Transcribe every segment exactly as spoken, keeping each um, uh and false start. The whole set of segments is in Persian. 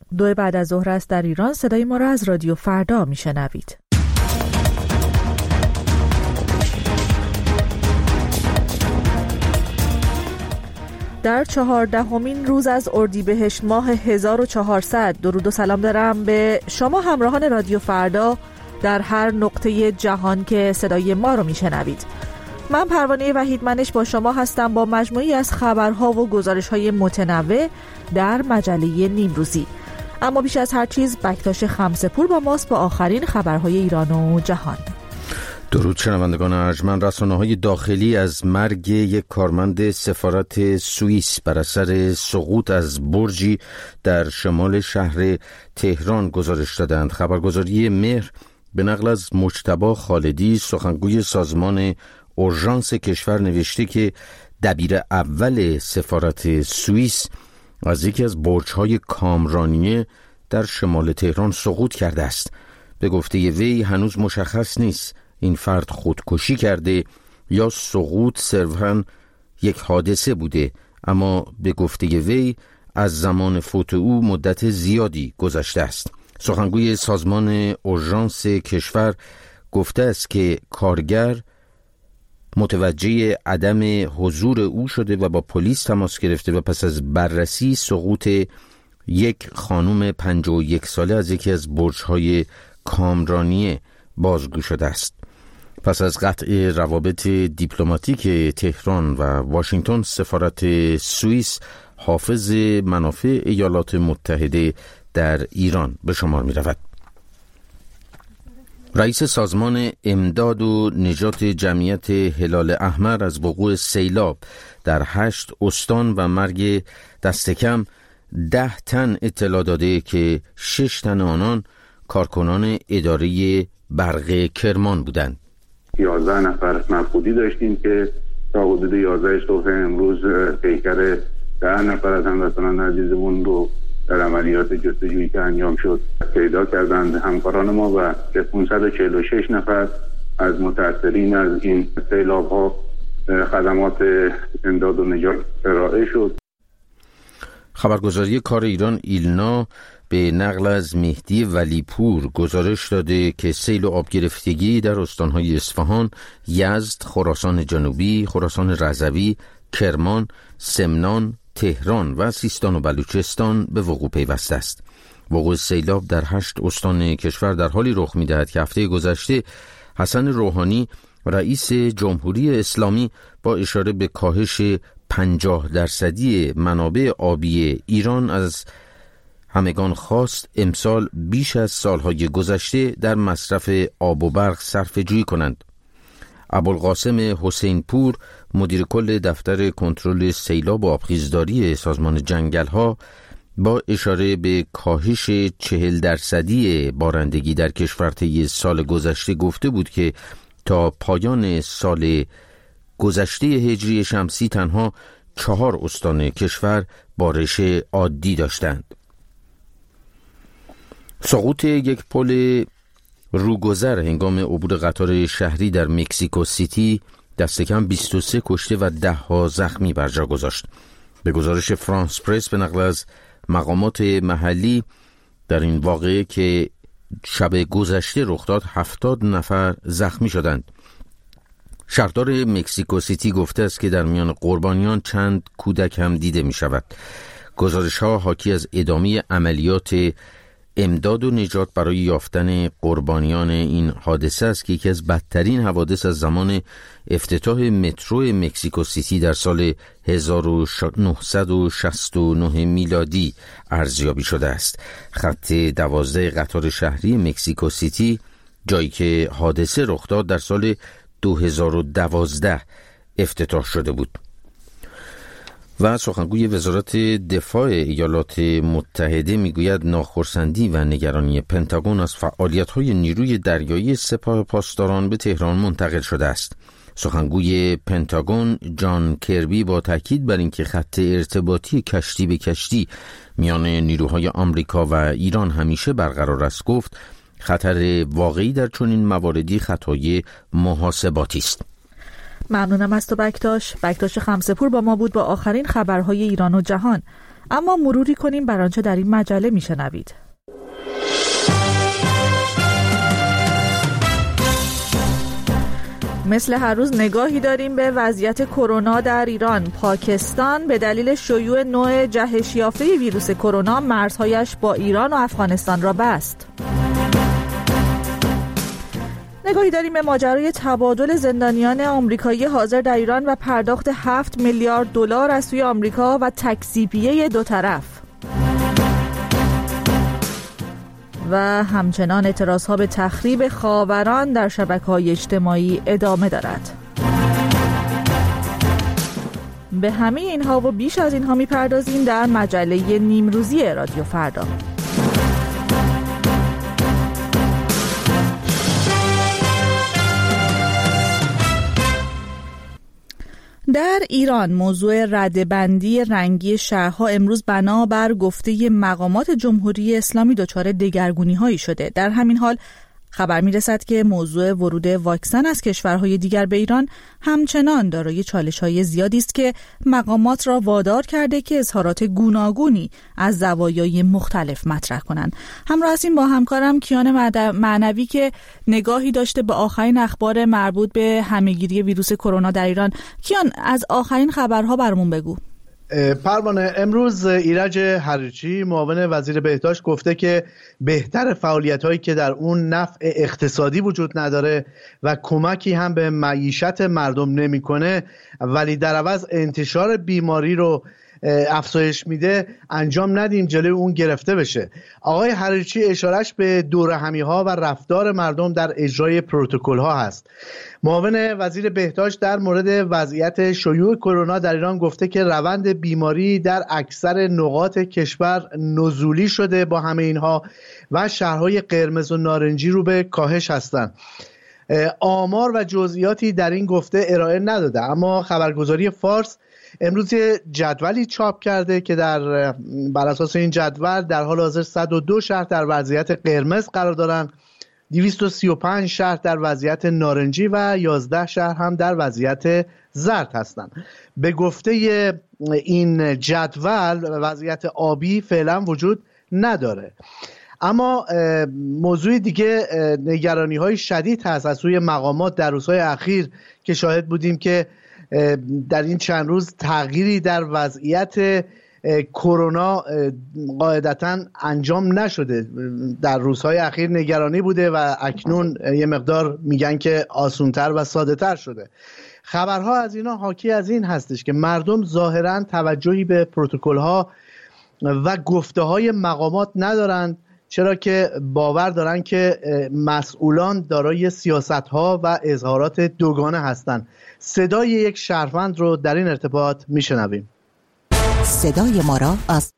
دو بعد از ظهر است در ایران. صدای ما را از رادیو فردا میشنوید. در چهاردهمین روز از اردیبهشت ماه هزار و چهارصد درود و سلام دارم به شما همراهان رادیو فردا در هر نقطه جهان که صدای ما رو میشنوید. من پروانه وحیدمنش با شما هستم با مجموعی از خبرها و گزارش‌های متنوع در مجله نیمروزی. اما بیش از هر چیز بکتاش خمسه‌پور با ماست با آخرین خبرهای ایران و جهان. درود شنوندگان ارجمند. رسانه‌های داخلی از مرگ یک کارمند سفارت سوئیس بر اثر سقوط از برجی در شمال شهر تهران گزارش دادند. خبرگزاری مهر به نقل از مجتبی خالدی سخنگوی سازمان اورژانس کشور نوشته که دبیر اول سفارت سوئیس از یکی از برج‌های کامرانیه در شمال تهران سقوط کرده است. به گفته وی هنوز مشخص نیست این فرد خودکشی کرده یا سقوط صرفاً یک حادثه بوده، اما به گفته وی از زمان فوت او مدت زیادی گذشته است. سخنگوی سازمان اورژانس کشور گفته است که کارگر متوجه عدم حضور او شده و با پلیس تماس گرفته و پس از بررسی سقوط یک خانم پنجاه و یک ساله از یکی از برج‌های کامرانیه بازگو شده است. پس از قطع روابط دیپلماتیک تهران و واشنگتن، سفارت سوئیس حافظ منافع ایالات متحده در ایران به شمار می رود. رئیس سازمان امداد و نجات جمعیت هلال احمر از وقوع سیلاب در هشت استان و مرگ دست کم ده تن اطلاع داده که شش تن آنان کارکنان اداره برق کرمان بودند. یازده نفر مفقودی داشتیم که تا حدود یازده صبح امروز پیکر ده نفر از هموطنان عزیزمون رو در عملیات جستجویی که انجام شد پیدا کردند همکاران ما و که پانصد و چهل و شش نفر از متأثرین از این سیلاب ها خدمات امداد و نجات ارائه شد. خبرگزاری کار ایران ایلنا به نقل از مهدی ولیپور گزارش داده که سیل و آب گرفتگی در استانهای اصفهان، یزد، خراسان جنوبی، خراسان رضوی، کرمان، سمنان، تهران و سیستان و بلوچستان به وقوع پیوسته است. وقوع سیلاب در هشت استان کشور در حالی رخ می‌دهد که هفته گذشته حسن روحانی رئیس جمهوری اسلامی با اشاره به کاهش پنجاه درصدی منابع آبی ایران از همگان خواست امسال بیش از سالهای گذشته در مصرف آب و برق صرفه جویی کنند. ابوالقاسم حسین پور مدیر کل دفتر کنترل سیلاب و آبخیزداری سازمان جنگل‌ها با اشاره به کاهش چهل درصدی بارندگی در کشور طی سال گذشته گفته بود که تا پایان سال گذشته هجری شمسی تنها چهار استان کشور بارش عادی داشتند. سقوط یک پل روگذر هنگام عبور قطار شهری در مکزیکو سیتی دست کم بیست و سه کشته و ده ها زخمی بر جا گذاشت. به گزارش فرانس پرس به نقل از مقامات محلی در این واقعه که شب گذشته رخ داد هفتاد نفر زخمی شدند. شهردار مکزیکو سیتی گفته است که در میان قربانیان چند کودک هم دیده می شود. گزارش ها حاکی از ادامه عملیات امداد و نجات برای یافتن قربانیان این حادثه است که یکی از بدترین حوادث از زمان افتتاح مترو مکزیکو سیتی در سال هزار و نهصد و شصت و نه میلادی ارزیابی شده است. خط دوازده قطار شهری مکزیکو سیتی، جایی که حادثه رخ داد، در سال دو هزار و دوازده افتتاح شده بود. و سخنگوی وزارت دفاع ایالات متحده میگوید ناخرسندی و نگرانی پنتاگون از فعالیت‌های نیروی دریایی سپاه پاسداران به تهران منتقل شده است. سخنگوی پنتاگون جان کربی با تاکید بر اینکه خط ارتباطی کشتی به کشتی میان نیروهای آمریکا و ایران همیشه برقرار است گفت خطر واقعی در چنین مواردی خطای محاسباتی است. ممنونم از تو بکتاش. بکتاش خمسه‌پور با ما بود با آخرین خبرهای ایران و جهان. اما مروری کنیم بر آنچه در این مجله میشنوید. مثل هر روز نگاهی داریم به وضعیت کرونا در ایران. پاکستان به دلیل شیوع نوع جهش یافته ویروس کرونا مرزهایش با ایران و افغانستان را بست. نگاهی داریم به ماجرای تبادل زندانیان آمریکایی حاضر در ایران و پرداخت هفت میلیارد دلار از سوی آمریکا و تکذیبیه دو طرف. و همچنان اعتراضها به تخریب خاوران در شبکه‌های اجتماعی ادامه دارد. به همه اینها و بیش از اینها می‌پردازیم در مجله نیمروزی رادیو فردا. در ایران موضوع رده‌بندی رنگی شهرها امروز بنابر گفته مقامات جمهوری اسلامی دچار دگرگونی‌هایی شده. در همین حال خبر می‌رسد که موضوع ورود واکسن از کشورهای دیگر به ایران همچنان دارای چالش‌های زیادی است که مقامات را وادار کرده که اظهارات گوناگونی از زوایای مختلف مطرح کنند. همراه هستیم با همکارم کیان معنوی که نگاهی داشته به آخرین اخبار مربوط به همه‌گیری ویروس کرونا در ایران. کیان، از آخرین خبرها برامون بگو. پروانه، امروز ایرج حریچی معاون وزیر بهداشت گفته که بهتر فعالیت‌هایی که در اون نفع اقتصادی وجود نداره و کمکی هم به معیشت مردم نمی‌کنه ولی در عوض انتشار بیماری رو افزایش میده انجام ندیم جلوی اون گرفته بشه. آقای حریچی اشارش به دورهمی‌ها و رفتار مردم در اجرای پروتکل‌ها هست. معاون وزیر بهداشت در مورد وضعیت شیوع کرونا در ایران گفته که روند بیماری در اکثر نقاط کشور نزولی شده، با همه اینها و شهرهای قرمز و نارنجی رو به کاهش هستند. آمار و جزئیاتی در این گفته ارائه نداده، اما خبرگزاری فارس امروز جدولی چاپ کرده که در بر اساس این جدول در حال حاضر صد و دو شهر در وضعیت قرمز قرار دارند، دویست و سی و پنج شهر در وضعیت نارنجی و یازده شهر هم در وضعیت زرد هستند. به گفته این جدول وضعیت آبی فعلا وجود نداره. اما موضوع دیگه نگرانی های شدید هست از سوی مقامات در روزهای اخیر که شاهد بودیم که در این چند روز تغییری در وضعیت کرونا قاعدتاً انجام نشده. در روزهای اخیر نگرانی بوده و اکنون یه مقدار میگن که آسونتر و ساده تر شده. خبرها از اینا حاکی از این هستش که مردم ظاهراً توجهی به پروتکل‌ها و گفته‌های مقامات ندارند، چرا که باور دارن که مسئولان دارای سیاست‌ها و اظهارات دوگانه هستند. صدای یک شهروند رو در این ارتباط میشنویم. صدای ما را از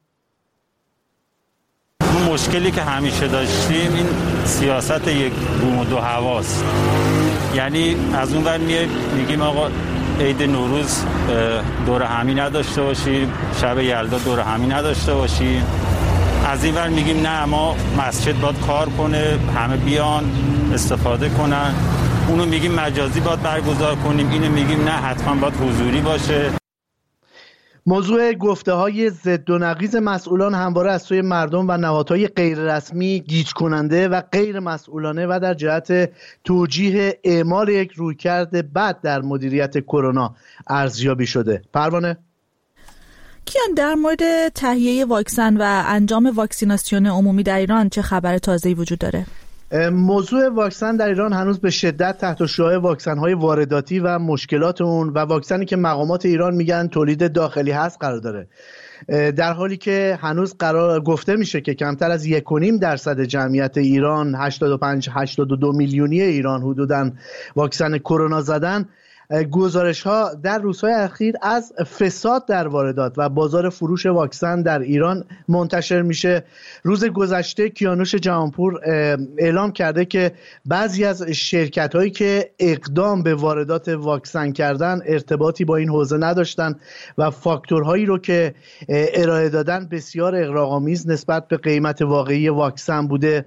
مشکلی که همیشه داشتیم این سیاست یک بوم و دو هواست. یعنی از اون ور میگیم آقا عید نوروز دور همی نداشته باشیم، شب یلدا دور همی نداشته باشیم. از این ور میگیم نه ما مسجد باید کار کنه، همه بیان استفاده کنن. اونو میگیم مجازی باید برگزار کنیم، اینو میگیم نه حتما باید حضوری باشه. موضوع گفته های ضد و نقیض مسئولان همواره از سوی مردم و نهادهای غیر رسمی گیج کننده و غیر مسئولانه و در جهت توجیه اعمال یک رویکرد بد در مدیریت کرونا ارزیابی شده. پروانه؟ کیان، در مورد تهیه واکسن و انجام واکسیناسیون عمومی در ایران چه خبر تازه‌ای وجود داره؟ موضوع واکسن در ایران هنوز به شدت تحت شعاع واکسن‌های وارداتی و مشکلات اون و واکسنی که مقامات ایران میگن تولید داخلی هست قرار داره، در حالی که هنوز قرار گفته میشه که کمتر از یک و نیم درصد جمعیت ایران، هشتاد و پنج هشتاد و دو میلیونی ایران حدوداً واکسن کرونا زدن. گزارش ها در روزهای اخیر از فساد در واردات و بازار فروش واکسن در ایران منتشر میشه. روز گذشته کیانوش جهانپور اعلام کرده که بعضی از شرکت هایی که اقدام به واردات واکسن کردن ارتباطی با این حوزه نداشتن و فاکتورهایی رو که ارائه دادن بسیار اغراق‌آمیز نسبت به قیمت واقعی واکسن بوده.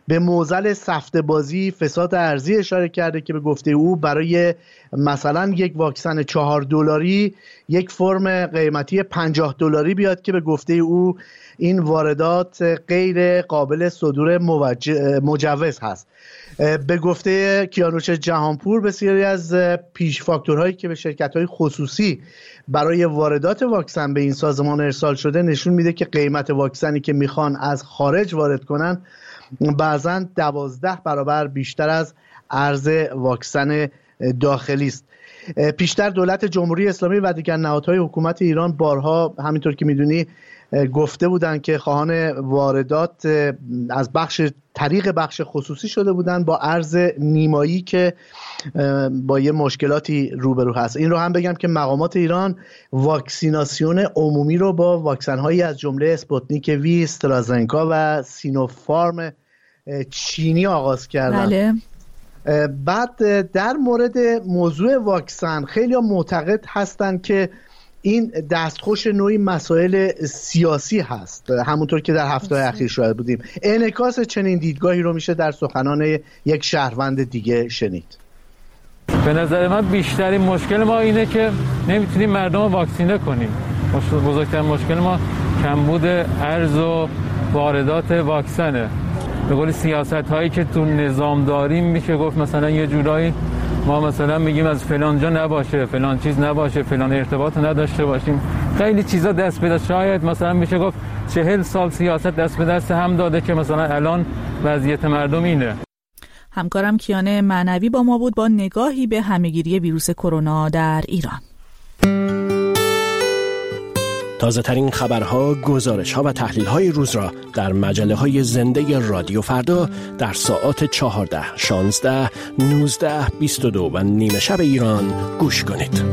به معضل سفته بازی، فساد ارزی اشاره کرده که به گفته او برای مثلا یک واکسن چهار دلاری یک فرم قیمتی پنجاه دلاری بیاد که به گفته او این واردات غیر قابل صدور مجوز هست. به گفته کیانوش جهانپور بسیاری از پیش فاکتورهایی که به شرکت‌های خصوصی برای واردات واکسن به این سازمان ارسال شده نشون میده که قیمت واکسنی که میخوان از خارج وارد کنن بعضاً دوازده برابر بیشتر از ارز واکسن داخلی است. پیشتر دولت جمهوری اسلامی و دیگر نهادهای حکومت ایران بارها همینطور که میدونی گفته بودند که خواهان واردات از بخش طریق بخش خصوصی شده بودند با ارز نیمایی که با یه مشکلاتی روبرو هست. این رو هم بگم که مقامات ایران واکسیناسیون عمومی رو با واکسن‌هایی از جمله اسپوتنیک وی، استرازنکا و سینوفارم چینی آغاز کردن. بله. بعد در مورد موضوع واکسن خیلی معتقد هستند که این دستخوش نوعی مسائل سیاسی هست، همونطور که در هفته اخیر شاهد بودیم. انعکاس چنین دیدگاهی رو میشه در سخنان یک شهروند دیگه شنید. به نظر من بیشترین مشکل ما اینه که نمیتونیم مردم رو واکسینه کنیم. بزرگترین مشکل ما کمبود ارز و واردات واکسنه. به قول سیاست هایی که تو نظام داریم میشه گفت مثلا یه جورایی ما مثلا میگیم از فلان جا نباشه، فلان چیز نباشه، فلان ارتباط نداشته باشیم. خیلی چیزا دست به دست، شاید مثلا میشه گفت چهل سال سیاست دست به دست هم داده که مثلا الان وضعیت مردم اینه. همکارم کیان معنوی با ما بود با نگاهی به همهگیری ویروس کرونا در ایران. تازه ترین خبرها، گزارش‌ها و تحلیل‌های روز را در مجله‌های زنده رادیو فردا در ساعات چهارده، شانزده، نوزده، بیست و دو و نیمه شب ایران گوش کنید.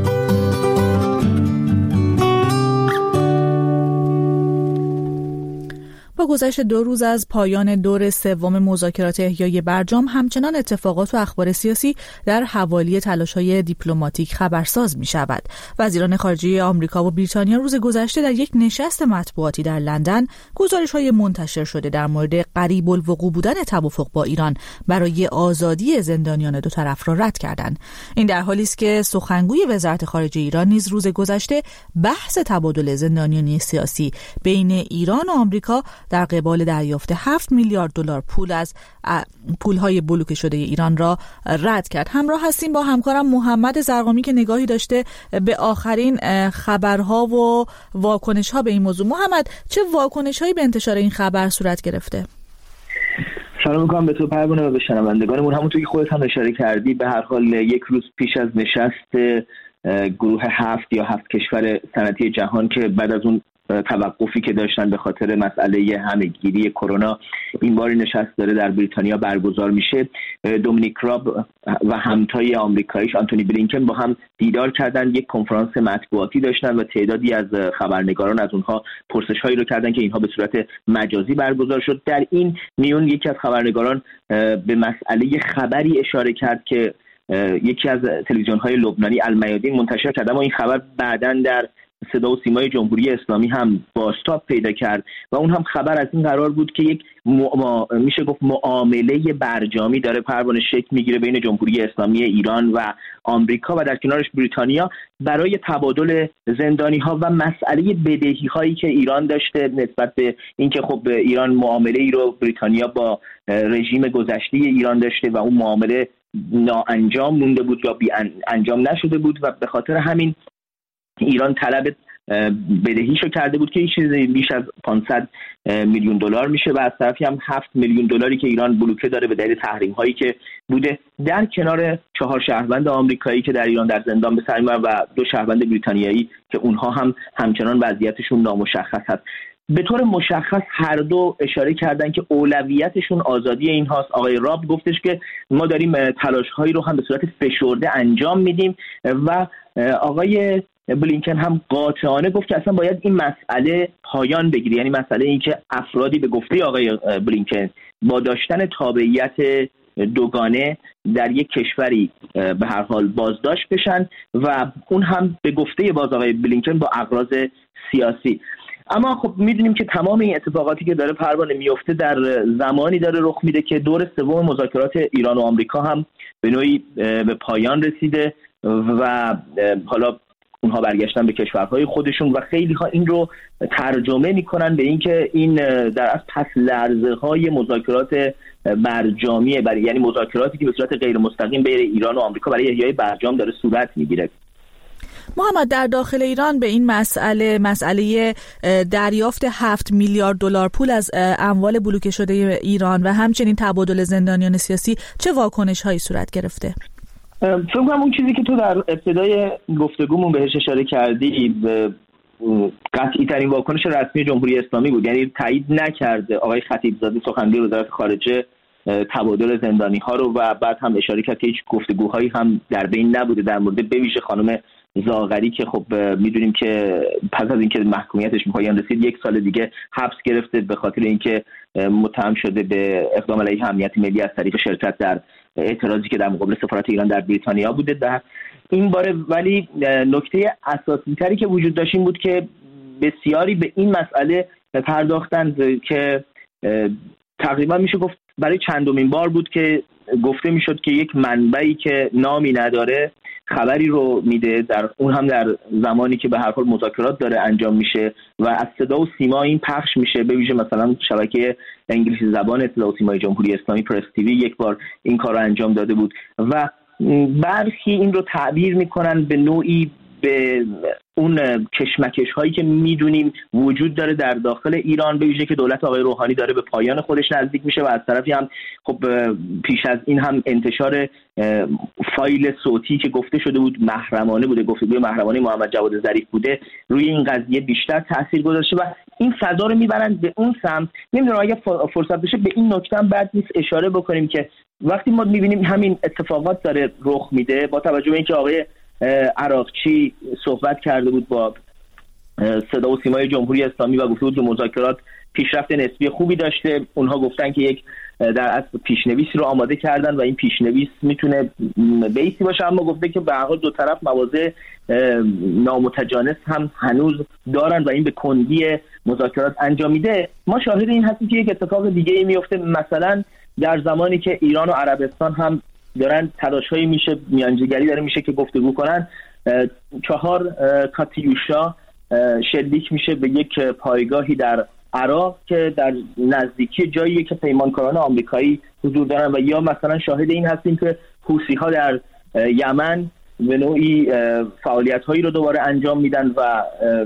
با گذشت دو روز از پایان دور سوم مذاکرات احیای برجام، همچنان اتفاقات و اخبار سیاسی در حوالی تلاش‌های دیپلماتیک خبرساز می‌شود. وزیران خارجه آمریکا و بریتانیا روز گذشته در یک نشست مطبوعاتی در لندن گزارش‌های منتشر شده در مورد قریب الوقوع بودن توافق با ایران برای آزادی زندانیان دو طرف را رد کردند. این در حالی است که سخنگوی وزارت خارجه ایران نیز روز گذشته بحث تبادل زندانیان سیاسی بین ایران و آمریکا در قبال دریافت هفت میلیارد دلار پول از پولهای بلوکه شده ایران را رد کرد. همراه هستیم با همکارم محمد زرقامی که نگاهی داشته به آخرین خبرها و واکنش‌ها به این موضوع. محمد، چه واکنش‌هایی به انتشار این خبر صورت گرفته؟ سلام میکنم به تو پروانه و به شنوندگانمون. همونطور که خودت هم اشاره کردی، به هر حال یک روز پیش از نشست گروه هفت یا هفت کشور صنعتی جهان که بعد از اون توقفی که داشتن به خاطر مسئله همهگیری کرونا، این بار نشست داره در بریتانیا برگزار میشه. دومینیک راب و همتای آمریکاییش آنتونی بلینکن با هم دیدار کردن، یک کنفرانس مطبوعاتی داشتن و تعدادی از خبرنگاران از اونها پرسش‌هایی رو کردن که اینها به صورت مجازی برگزار شد. در این میون یکی از خبرنگاران به مسئله خبری اشاره کرد که یکی از تلویزیون‌های لبنانی المیادین منتشر کرد، اما این خبر بعداً در صدا و سیمای جمهوری اسلامی هم بازتاب پیدا کرد و اون هم خبر از این قرار بود که یک معا... میشه گفت معامله برجامی داره پروانه شکل میگیره بین جمهوری اسلامی ایران و آمریکا و در کنارش بریتانیا برای تبادل زندانی ها و مسئله بدهی هایی که ایران داشته نسبت به اینکه خب ایران معامله ای رو بریتانیا با رژیم گذشته ایران داشته و اون معامله ناانجام مونده بود یا بی انجام نشده بود و به خاطر همین ایران طلب بدهیشو کرده بود که این چیزی بیش از پانصد میلیون دلار میشه و از طرفی هم هفت میلیون دلاری که ایران بلوکه داره به دلیل تحریم هایی که بوده، در کنار چهار شهروند آمریکایی که در ایران در زندان به سر میبرن و دو شهروند بریتانیایی که اونها هم همچنان وضعیتشون نامشخص هست. به طور مشخص هر دو اشاره کردن که اولویتشون آزادی این هاست. آقای راب گفتش که ما داریم تلاش‌هایی رو هم به صورت فشرده انجام میدیم و آقای بلینکن هم قاطعانه گفت که اصلا باید این مسئله پایان بگیره، یعنی مسئله این که افرادی به گفته آقای بلینکن با داشتن تابعیت دوگانه در یک کشوری به هر حال بازداشت بشن و اون هم به گفته باز آقای بلینکن با اغراض سیاسی. اما خب میدونیم که تمام این اتفاقاتی که داره پروانه میفته در زمانی داره رخ میده که دور سوم مذاکرات ایران و آمریکا هم به نوعی به پایان رسیده و حالا اونها برگشتن به کشورهای خودشون و خیلی ها این رو ترجمه میکنن به اینکه این در اصل پس لرزه های مذاکرات برجامیه، برای یعنی مذاکراتی که به صورت غیر مستقیم بین ایران و آمریکا برای احیای برجام داره صورت میگیره. محمد، در داخل ایران به این مسئله مسئله دریافت هفت میلیارد دلار پول از اموال بلوکه شده ایران و همچنین تبادل زندانیان سیاسی چه واکنش هایی صورت گرفته؟ فکر کنم اون چیزی که تو در ابتدای گفتگومون بهش اشاره کردی قطعی ترین واکنش رسمی جمهوری اسلامی بود، یعنی تایید نکرد آقای خطیبزاده سخنگوی وزارت خارجه تبادل زندانی ها رو و بعد هم اشاره کرد که هیچ گفتگوهایی هم در بین نبوده در مورد به ویژه خانم زاغری که خب میدونیم که پس از اینکه محکومیتش به پایان رسید یک سال دیگه حبس گرفته به خاطر اینکه متهم شده به اقدام علیه امنیت ملی از طریق شرکت در اعتراضی که در مقابل سفارت ایران در بریتانیا بوده در این باره. ولی نکته اساسی تری که وجود داشت این بود که بسیاری به این مسئله پرداختند که تقریبا میشه گفت برای چندمین بار بود که گفته میشد که یک منبعی که نامی نداره خبری رو میده، در اون هم در زمانی که به هر حال مذاکرات داره انجام میشه و از صدا و سیما این پخش میشه. به ویژه مثلا شبکه انگلیسی زبان اطلاع و سیمای جمهوری اسلامی پرس تیوی یک بار این کار رو انجام داده بود و برخی این رو تعبیر میکنن به نوعی به اون کشمکش هایی که میدونیم وجود داره در داخل ایران، به ویژه که دولت آقای روحانی داره به پایان خودش نزدیک میشه و از طرفی هم خب پیش از این هم انتشار فایل صوتی که گفته شده بود محرمانه بوده، گفتگوی محرمانه محمد جواد ظریف بوده، روی این قضیه بیشتر تاثیر گذاشته و این فضا رو میبرن به اون سمت. نمیدونم اگه فرصت بشه به این نکته هم بعد نیست اشاره بکنیم که وقتی ما میبینیم همین اتفاقات داره رخ میده با توجه به اینکه آقای عراقچی صحبت کرده بود با صدا و سیمای جمهوری اسلامی و گفته بود که مذاکرات پیشرفت نسبی خوبی داشته، اونها گفتن که یک در اصل پیشنویسی رو آماده کردن و این پیشنویس میتونه بیسی باشه، اما گفته که به هر حال دو طرف مواضع نامتجانس هم هنوز دارن و این به کندی مذاکرات انجام میده. ما شاهد این هستیم که یک اتفاق دیگه ای میفته، مثلا در زمانی که ایران و عربستان هم دارن تلاش‌هایی میشه میانجیگری داره میشه که گفتگو کنن، چهار کاتیوشا شلیک میشه به یک پایگاهی در عراق که در نزدیکی جایی که پیمانکاران آمریکایی حضور دارن و یا مثلا شاهد این هستیم که حوثی‌ها در یمن به نوعی فعالیت‌هایی رو دوباره انجام میدن و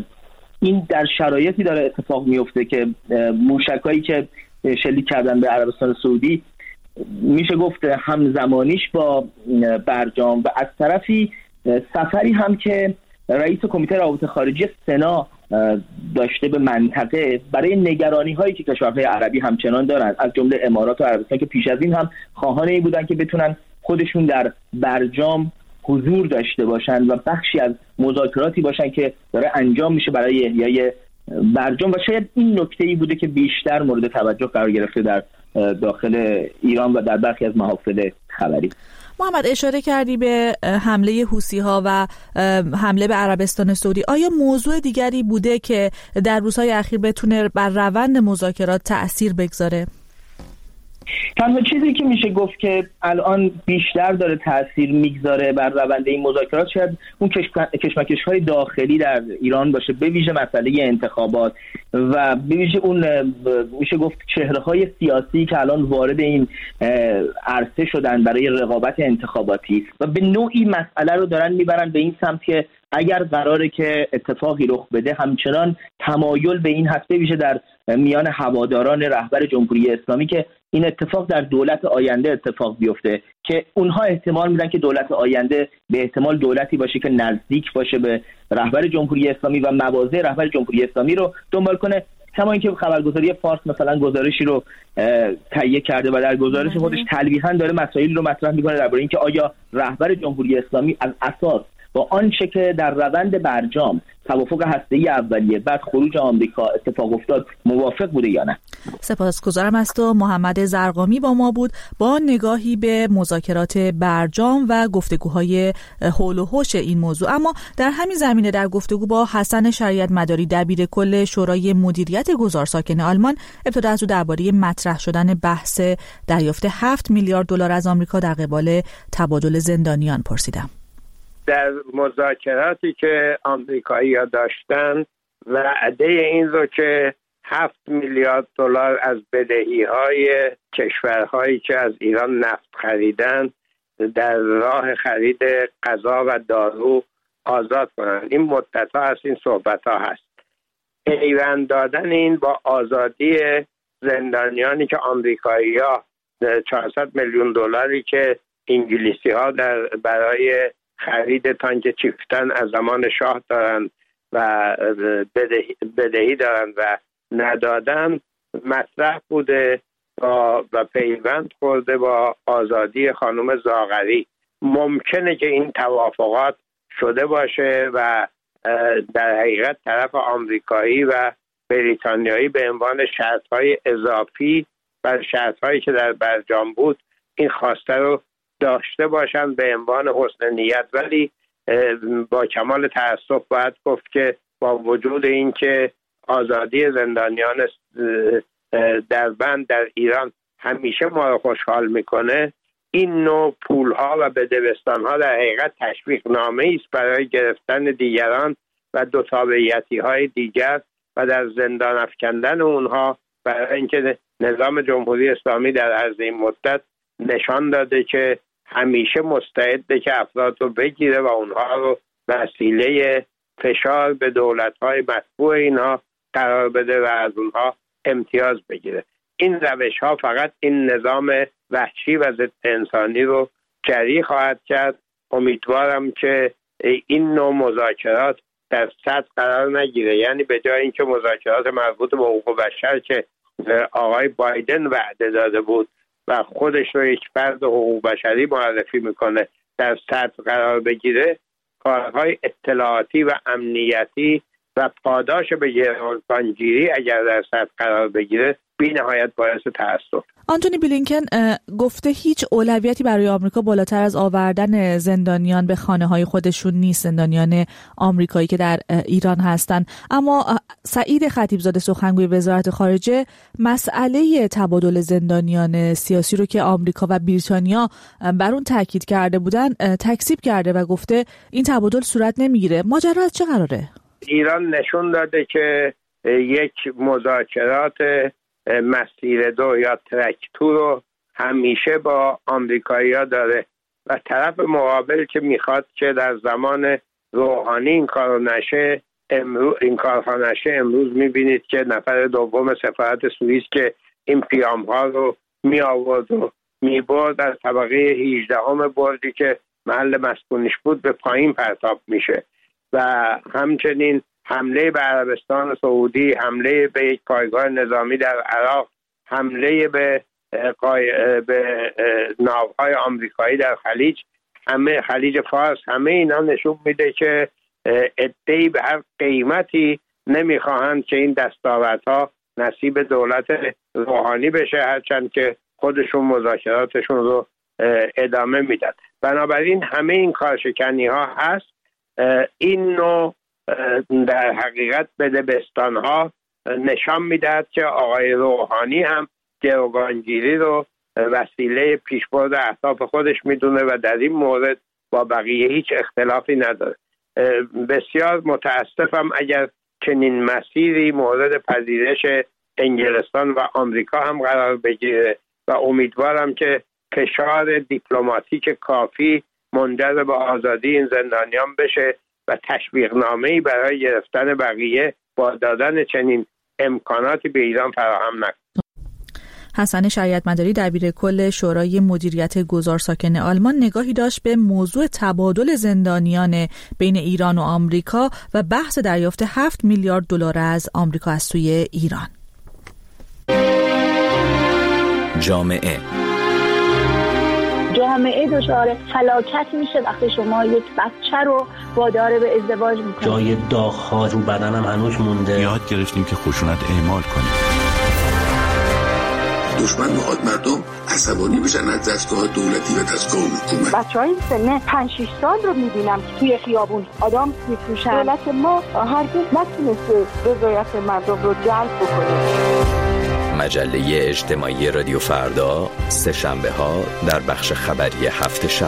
این در شرایطی داره اتفاق میفته که موشکایی که شلیک کردن به عربستان سعودی میشه گفت همزمانیش با برجام و از طرفی سفری هم که رئیس کمیته روابط خارجی سنا داشته به منطقه برای نگرانی هایی که کشورهای عربی همچنان دارن، از جمله امارات و عربستان که پیش از این هم خواهان این بودن که بتونن خودشون در برجام حضور داشته باشن و بخشی از مذاکراتی باشن که داره انجام میشه برای احیای برجام و شاید این نکته‌ای بوده که بیشتر مورد توجه قرار گرفته در داخل ایران و در برخی از محافل خبری. محمد، اشاره کردی به حمله حوثی‌ها و حمله به عربستان سعودی. آیا موضوع دیگری بوده که در روزهای اخیر بتونه بر روند مذاکرات تأثیر بگذاره؟ تنها چیزی که میشه گفت که الان بیشتر داره تأثیر میگذاره بر روند این مذاکرات شاید اون کشمکش‌های داخلی در ایران باشه، به ویژه مسئله انتخابات و به ویژه اون میشه گفت چهره‌های سیاسی که الان وارد این عرصه شدن برای رقابت انتخاباتی و به نوعی مسئله رو دارن میبرن به این سمت که اگر قراره که اتفاقی رخ بده همچنان تمایل به این هست، به ویژه در میان هواداران رهبر جمهوری اسلامی، که این اتفاق در دولت آینده اتفاق بیفته که اونها احتمال میدن که دولت آینده به احتمال دولتی باشه که نزدیک باشه به رهبر جمهوری اسلامی و مواضع رهبر جمهوری اسلامی رو دنبال کنه. کما اینکه خبرگزاری فارس مثلا گزارشی رو تهیه کرده و در گزارش خودش تلویحاً داره مسائل رو مطرح میکنه درباره اینکه آیا رهبر جمهوری اسلامی از اساس با آنچه که در روند برجام توافق هسته‌ای اولیه بعد خروج آمریکا اتفاق افتاد موافق بوده یا نه؟ سپاسگزارم از تو. محمد زرقامی با ما بود با نگاهی به مذاکرات برجام و گفتگوهای حول و حوش این موضوع. اما در همین زمینه در گفتگو با حسن شریعت مداری دبیر کل شورای مدیریت گذارساکن آلمان ابتدا از او درباره مطرح شدن بحث دریافت هفت میلیارد دلار از آمریکا در قبال تبادل زندانیان پرسیدم. در مذاکراتی که آمریکایی‌ها داشتن وعده این رو که هفت میلیارد دلار از بدهی‌های کشورهایی که از ایران نفت خریدن در راه خرید غذا و دارو آزاد کنند. این مدت‌ها هست، این صحبت‌ها هست. پیوند دادن این با آزادی زندانیانی که آمریکایی‌ها چهارصد میلیون دلاری که انگلیسی‌ها در برای خرید تانک چیفتن از زمان شاه دارن و بدهی, بدهی دارن و ندادن مطرح بوده با و پیوند خورده با آزادی خانم زاغری. ممکنه که این توافقات شده باشه و در حقیقت طرف آمریکایی و بریتانیایی به عنوان شرط‌های اضافی بر شرط‌هایی که در برجام بود این خواسته رو داشته باشند به عنوان حسن نیت، ولی با کمال تأسف باید گفت که با وجود این که آزادی زندانیان در بند در ایران همیشه ما رو خوشحال میکنه، این نوع پولها و بدبستانها در حقیقت تشویق نامه است برای گرفتن دیگران و دو تابعیتی های دیگر و در زندان افکندن اونها، برای اینکه نظام جمهوری اسلامی در عرض این مدت نشان داده که همیشه مستعده که افراد رو بگیره و اونها رو وسیله فشار به دولت‌های متبوع اینها قرار بده و از اونها امتیاز بگیره. این روش‌ها فقط این نظام وحشی و ضد انسانی رو جری خواهد کرد. امیدوارم که این نوع مذاکرات در سطح قرار نگیره، یعنی به جای اینکه مذاکرات مربوط به حقوق بشر که آقای بایدن وعده داده بود و خودش رو یک فرد حقوق بشری معرفی میکنه در سطح قرار بگیره، کارهای اطلاعاتی و امنیتی و پاداش به گروگانگیری اگر در سطح قرار بگیره بی نهایت باعث تأسف. آنتونی بلینکن گفته هیچ اولویتی برای آمریکا بالاتر از آوردن زندانیان به خانه های خودشون نیست، زندانیان آمریکایی که در ایران هستند. اما سعید خطیبزاده سخنگوی وزارت خارجه مسئله تبادل زندانیان سیاسی رو که آمریکا و بریتانیا بر اون تاکید کرده بودن تکذیب کرده و گفته این تبادل صورت نمیگیره. ماجرا از چه قراره؟ ایران نشون داده که یک مذاکرات مسیر دو یا ترک تو رو همیشه با آمریکایی‌ها داره و طرف مقابل که میخواد که در زمان روحانی این کارو نشه امروز این کارها نشه امروز میبینید که نفر دوم سفارت سوئیس که این پیام‌ها رو می آورد و میبرد از طبقه هجدهم برجی که محل مسکونش بود به پایین پرتاب میشه و همچنین حمله به عربستان سعودی، حمله به یک پایگاه نظامی در عراق، حمله به قای... به ناوهای آمریکایی در خلیج، همه خلیج فارس، همه اینا نشون میده که عده‌ای به هر قیمتی نمیخواهند که این دستاوردها نصیب دولت روحانی بشه، هرچند که خودشون مذاکراتشون رو ادامه میدن. بنابراین همه این کارشکنی ها هست. این نوع در حقیقت بدبستان ها نشان میدهد که آقای روحانی هم گروگانگیری رو وسیله پیشبرد اهداف خودش میدونه و در این مورد با بقیه هیچ اختلافی نداره. بسیار متاسفم اگر چنین مسیری مورد پذیرش انگلستان و آمریکا هم قرار بگیره و امیدوارم که فشار دیپلماتیک کافی منجر به آزادی این زندانیان بشه و تشویق‌نامه‌ای برای گرفتن بقیه با دادن چنین امکاناتی به ایران فراهم نکنه. حسن شریعت مداری دبیر کل شورای مدیریت گذارساکن آلمان نگاهی داشت به موضوع تبادل زندانیان بین ایران و آمریکا و بحث دریافت هفت میلیارد دلار از آمریکا از سوی ایران. جامعه دو جامعه دچار فلاکت میشه وقتی شما یک بچه رو وادار به ازدواج میکنید. جای داغ‌ها رو بدنم هنوز مونده. یاد گرفتیم که خشونت اعمال کنیم. دشمن میخواد مردم عصبانی بشن از دستگاه دولتی و دستگاه حکومت. بچه‌های سن پنج شش سال رو میبینم که توی خیابون آدم میفروشن. دولت ما هرگز نتونسته رضایت مردم رو جلب بکنه. مجله اجتماعی رادیو فردا سه شنبه ها در بخش خبری هفت شب.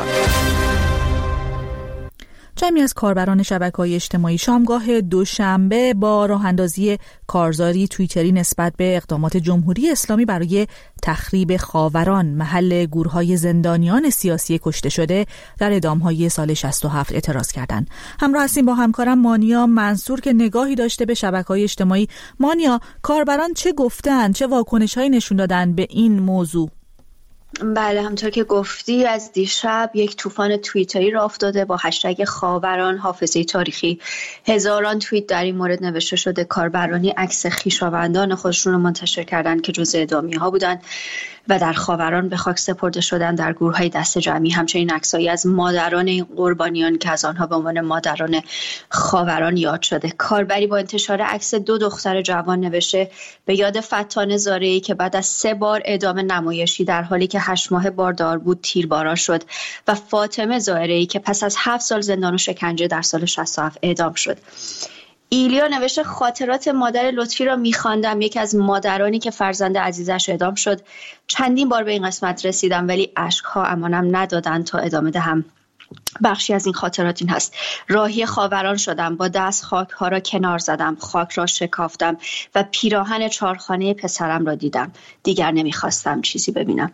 جمعی از کاربران شبکه‌های اجتماعی شامگاه دوشنبه با راه‌اندازی کارزاری توییتری نسبت به اقدامات جمهوری اسلامی برای تخریب خاوران محل گورهای زندانیان سیاسی کشته شده در اعدام‌های سال شصت و هفت اعتراض کردند. همراه هستیم با همکارم مانیا منصور که نگاهی داشته به شبکه‌های اجتماعی. مانیا، کاربران چه گفتن، چه واکنش‌هایی نشون دادن به این موضوع؟ بله، همطور که گفتی از دیشب یک طوفان توییتری راه افتاده با هشتگ خاوران حافظه تاریخی. هزاران توییت در این مورد نوشته شده. کاربرانی عکس خویشاوندان خودشون رو منتشر کردند که جزء اعدامیه‌ها بودند و در خاوران به خاک سپرده شدن در گورهای دست جمعی. همچنین عکسایی از مادران این قربانیان که از آنها به عنوان مادران خاوران یاد شده. کاربری با انتشار عکس دو دختر جوان نوشته به یاد فتانه زارعی که بعد از سه بار اعدام نمایشی در حالی که هشت ماه باردار بود تیرباران شد و فاطمه زارعی که پس از هفت سال زندان و شکنجه در سال شصت و هفت اعدام شد. ایلیا نوشته خاطرات مادر لطفی را می‌خواندم، یکی از مادرانی که فرزند عزیزش اعدام شد. چندین بار به این قسمت رسیدم ولی اشک‌ها امانم ندادند تا ادامه دهم. بخشی از این خاطرات این هست: راهی خاوران شدم، با دست خاک‌ها را کنار زدم، خاک را شکافتم و پیراهن چهارخانه پسرم را دیدم. دیگر نمی‌خواستم چیزی ببینم.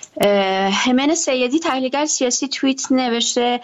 همین سیدی تحلیلگر سیاسی توییت نوشته،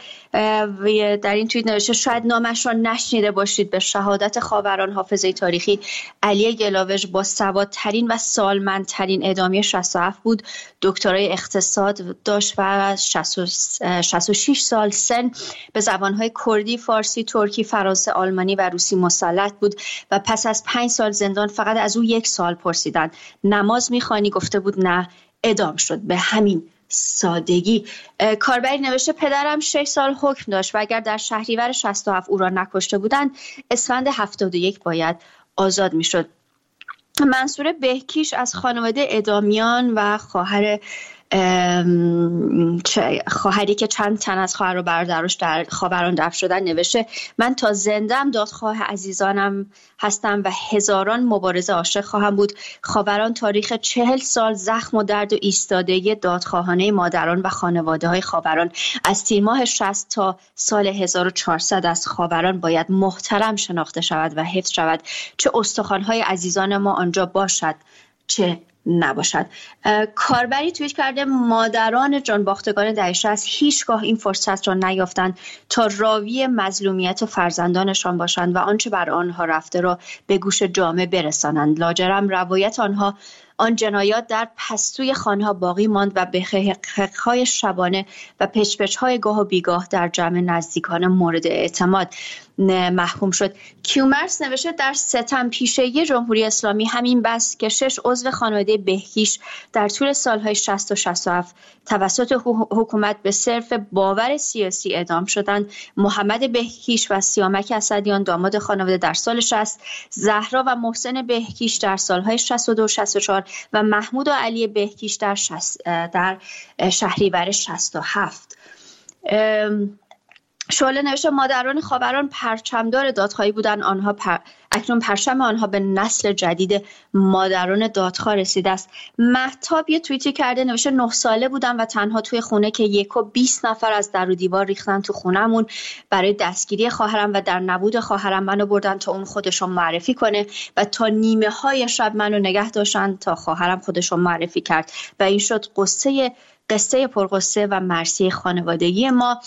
در این توییت نوشته شاید نامش را نشنیده باشید. به شهادت خاوران حافظه تاریخی علی گلاوژ با سوادترین و سالمندترین اعدامی شصت و هفت بود. دکترای اقتصاد داشت و شصت و شش سال سن. به زبانهای کردی، فارسی، ترکی، فرانسه، آلمانی و روسی مسلط بود و پس از پنج سال زندان فقط از او یک سال پرسیدند نماز می‌خوانی؟ گفته بود نه. اعدام شد. به همین سادگی. کاربری نوشته پدرم شش سال حکم داشت و اگر در شهریور شصت و هفت او را نکشته بودند اسفند هفتاد و یک باید آزاد می شد. منصور بهکیش از خانواده اعدامیان و خواهر خواهری که چند تن از خواهر و برادرش در خاوران دفن شدن نوشته من تا زنده‌ام دادخواه عزیزانم هستم و هزاران مبارزه عاشق خواهم بود. خاوران تاریخ چهل سال زخم و درد و ایستادگی دادخواهانه مادران و خانواده های خاوران از تیر ماه شصت تا سال هزار و چهارصد از خاوران باید محترم شناخته شود و حفظ شود، چه استخوان‌های عزیزان ما آنجا باشد چه نباشد. کاربری توییت کرده مادران جانباختگان دهه شصت هیچگاه این فرصت را نیافتند تا راوی مظلومیت فرزندانشان باشند و آنچه بر آنها رفته را به گوش جامعه برسانند. لاجرم روایت آنها آن جنایات در پستوی خانه‌ها باقی ماند و به حقیقت‌های شبانه و پچ‌پچ‌های گاه و بیگاه در جمع نزدیکان مورد اعتماد محکوم شد. کیومرس نوشته در ستم پیشگی جمهوری اسلامی همین بس که شش عضو خانواده بهکیش در طول سالهای شصت و شصت و هفت توسط حکومت به صرف باور سیاسی اعدام شدند. محمد بهکیش و سیامک اسدیان داماد خانواده در سال شصت، زهرا و محسن بهکیش در سالهای شصت و دو و شصت و چهار و محمود و علی بهکیش در, در شهریور شصت و هفت. شعله نوشته مادران خاوران پرچمدار دادخواهی بودند. آنها پر... اکنون پرچم آنها به نسل جدید مادران دادخواه رسیده است. مهتاب یه توییتی کرده نوشته نه ساله بودم و تنها توی خونه که یک و بیست نفر از در و دیوار ریختن تو خونمون برای دستگیری خواهرم و در نبود خواهرم منو بردن تا اون خودشون معرفی کنه و تا نیمه های شب منو نگه داشتن تا خواهرم خودشون معرفی کرد و این شد قصه قصه پرقصه و مرسی خانوادگی ما.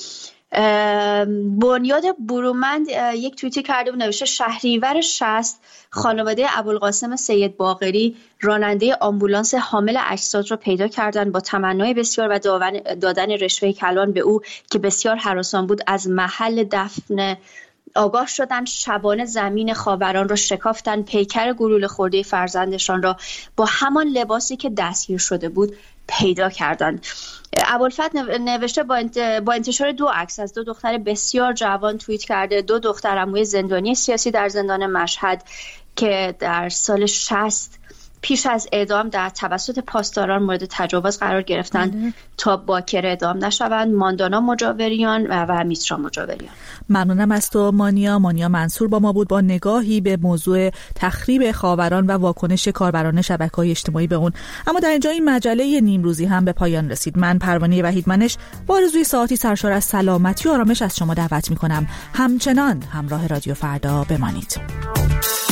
بنیاد برومند یک توییتی کرده و نوشته شهریور شصت خانواده ابوالقاسم سید باقری راننده آمبولانس حامل اجساد را پیدا کردند. با تمنای بسیار و دادن رشوه کلان به او که بسیار هراسان بود از محل دفن آگاه شدن، شبانه زمین خاوران را شکافتن، پیکر گلوله خورده فرزندشان را با همان لباسی که دستگیر شده بود پیدا کردند. ابوالفتح نوشته با انتشار دو عکس از دو دختر بسیار جوان توییت کرده، دو دختر عموی زندانی سیاسی در زندان مشهد که در سال شصت پیش از اعدام در توسط پاسداران مورد تجاوز قرار گرفتند تا باکر اعدام نشوند، ماندانا مجاوریان و, و میترا مجاوریان. ممنونم از تو مانیا. مانیا منصور با ما بود با نگاهی به موضوع تخریب خاوران و واکنش کاربران شبکه‌های اجتماعی به اون. اما در اینجا این مجله نیمروزی هم به پایان رسید. من پروانه وحیدمنش با آرزوی ساعتی سرشار از سلامتی و آرامش از شما دعوت می‌کنم همچنان همراه رادیو فردا بمانید.